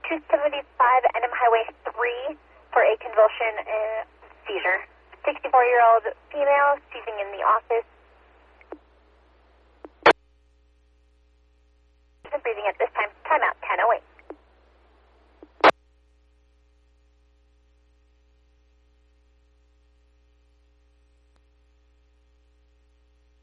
275 NM Highway 3 for a convulsion and seizure. 64-year-old female seizing in the office